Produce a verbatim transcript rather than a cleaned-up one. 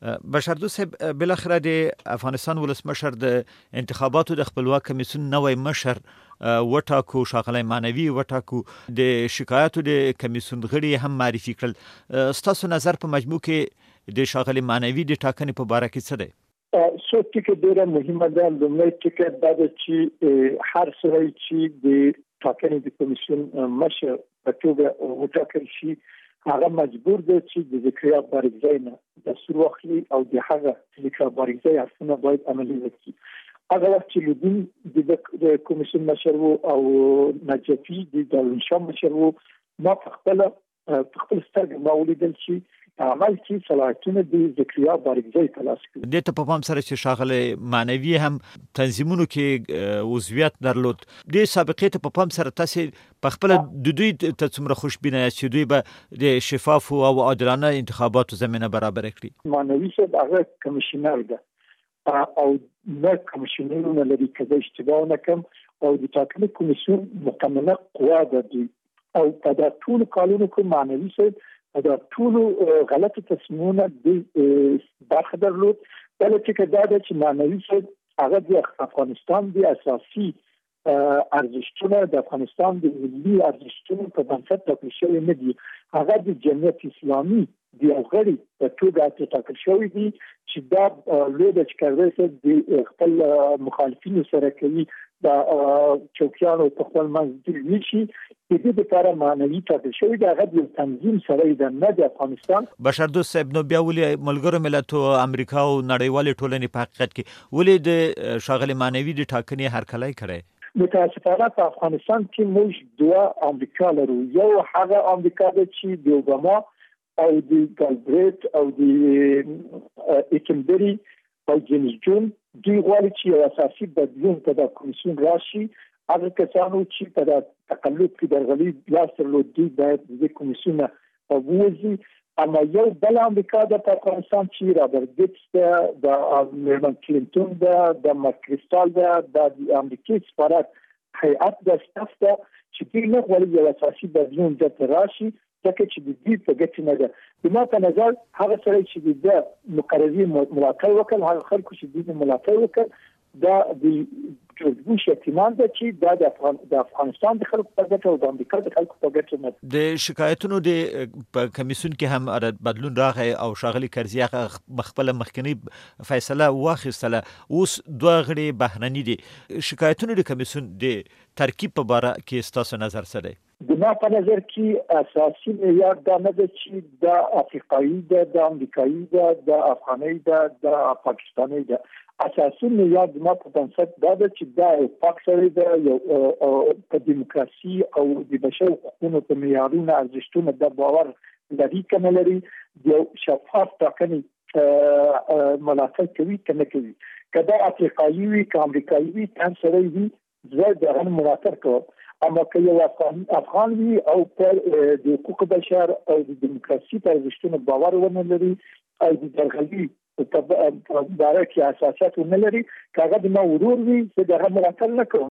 بشردوست صاحب، بالاخره د افغانستان ولسمشر د انتخاباتو د خپلواک کمیسیون نوی مشر وټاکو، ښاغلی معنوي وټاکو. د شکایاتو د کمیسیون غړي هم معرفي کړل. ستاسو نظر په مجموع کې د ښاغلي معنوي د ټاکنې په باره کې څه دی؟ څو ټکي ډېره مهمه ده. لومړی ټکی دا ده چې هر سړی چې د ټاکنې د کمیسیون مشر په توګه وټاکل شي، هغه مجبور دی چې د ذکریا بارګزی نه دستور واخلي او د هغه ذکریا بارګزی حقونه باید عملي وکړي. هغه وخت چې لودین د کمیسیون مشر وو او نجفي د دارالانشا مشر وو، ما په خپل په خپل سترګې ما ولیدل چې عمل کې صلاحیتونه د ذکریا بارګزی په لاس کې. دې ته په پام سره چې ښاغلی معنوي هم تنظیمونو کې عضویت درلود، دې سابقې ته په پام سره تاسې په خپل د دوی ته څومره خوشبینه یاست چې دوی به د شفافو او عادلانه انتخاباتو زمینه برابر کړي؟ معنوي صاحب هغه کمیشنر ده او نه کمیشنرونه لري، که زه اشتباه نه کړم، او د ټاکنې کمیسیون مکمله قوا ده دوی. او په دا ټولو کالونو کې معنوي صاحب دا ټولو غلطو تصمیمونه د برخه درلود. بل ټکی دا ده چې معنوي صاحب هغه د افغانستان د اساسي ارزښتونو د افغانستان د ملي ارزښتونو په بنسټ ټاکل شوی نه دي. هغه د جمعیت اسلامي د یو غړي په توګه ټاکل شوی دي چې دا لویه چې د خپل مخالفینو سره کوي د چوکیانو په خپل منځ کې ویشي. د دې لپاره معنوي ټاکل شوی دی. هغه د تنظیم سره د نه د افغانستان. بشردوست صاحب، نو بیا ولې ملګرو ملتونو، امریکا او نړیوالې ټولنې په حقیقت کې ولې د ښاغلي معنوي د ټاکنې هرکلی کړی؟ متاسفانه په افغانستان کې موږ دوه امریکا لرو. یو هغه امریکا ده چې د اوباما او د ګالبریټ او د ایکنبری او جیمز جون دوی غواړي چې یو اساسي بدلون په د کمیسیون راشي. هغه کسانو چې په د تقلب کې درغلي لاس درلود دوی باید د کمیسیون ووځي. اما یو بل امریکا د افغانستان چې رابرټ ګیټس ده، د میرمن کلینټون ده، د ماکریستال ده، د امریکای سفارت هیئت د سټاف ده، چې دوی نه غواړي یو اساسي بدلون دلته راشي، ځکه چې د دې په ګټه نه ده. زما په نظر هغه سره چې د مقرري ملاتړ وکړ، هغه خلکو چې د ملاتړ وکړ، دا د جورج بوش احتمال ده چې دا د افغان د افغانستان د خلکو په ګټه او د امریکا د خلکو په ګټه نه ده. د شکایتونو د په کمیسیون کې هم بدلون راغی او ښاغلي کرزي هغه خپل مخکنی فیصله واخیستله. اوس دوه غړي بهرني دي. شکایتونو د کمیسیون د ترکیب په باره کې ستاسو نظر څه دی؟ زما په نظر کې اساسي معیار دا نه ده چې د افریقایي ده، د امریکایي ده، د افغاني ده، د پاکستاني ده. اساسي معیار زما په بنسټ دا ده چې دا یو پاک سړی ده، یو په دیموکراسي او د بشر حقوقو په معیارونو ارزښتونو د باور لري که نه لري، یو شفاف ټاکنې ملاتړ کوي که نه کوي. که دا افریقایي وي که امریکایي وي، هر سړی وي، زه د هغه ملاتړ کوم. اما که یو افغان وي او پر د حقوق بشر او د دیموکراسي په ارزښتونو باور ونه لري او د درغلي په باره کې اساسات ونه لري، که هغه د ما ورور وي، زه د هغه ملاتړ نه کوم.